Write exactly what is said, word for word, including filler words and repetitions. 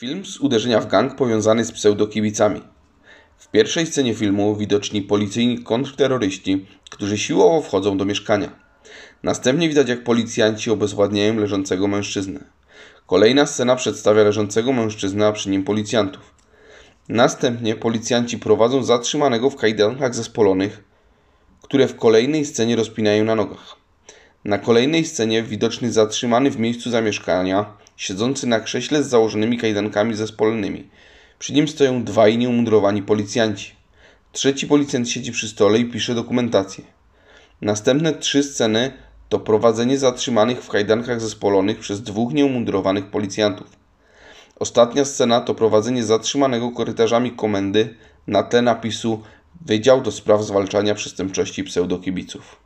Film z uderzenia w gang powiązany z pseudokibicami. W pierwszej scenie filmu widoczni policyjni kontrterroryści, którzy siłowo wchodzą do mieszkania. Następnie widać, jak policjanci obezwładniają leżącego mężczyznę. Kolejna scena przedstawia leżącego mężczyznę, a przy nim policjantów. Następnie policjanci prowadzą zatrzymanego w kajdankach zespolonych, które w kolejnej scenie rozpinają na nogach. Na kolejnej scenie widoczny zatrzymany w miejscu zamieszkania, siedzący na krześle z założonymi kajdankami zespolonymi. Przy nim stoją dwaj nieumundurowani policjanci. Trzeci policjant siedzi przy stole i pisze dokumentację. Następne trzy sceny to prowadzenie zatrzymanych w kajdankach zespolonych przez dwóch nieumumundurowanych policjantów. Ostatnia scena to prowadzenie zatrzymanego korytarzami komendy na tle napisu Wydział do Spraw Zwalczania Przestępczości Pseudokibiców.